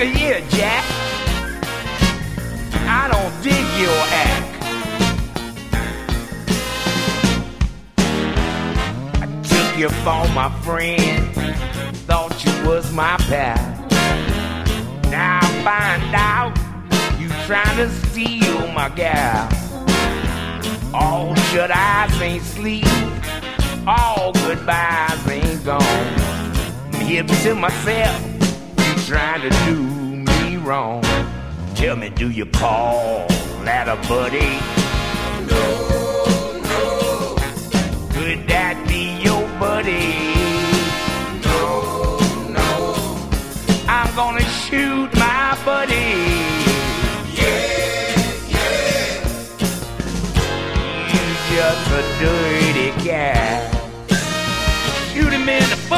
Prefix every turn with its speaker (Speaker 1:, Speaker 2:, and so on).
Speaker 1: Yeah, Jack, I don't dig your act. I took you for my friend, thought you was my pal. Now I find out you trying to steal my gal. All shut eyes ain't sleep, all goodbyes ain't gone. I'm hip to myself, you trying to do me wrong. Tell me, do you call that a buddy? No, no. Could that be your buddy? No, no. I'm gonna shoot my buddy. Yeah, yeah. You just a dirty guy. Shoot him in the foot.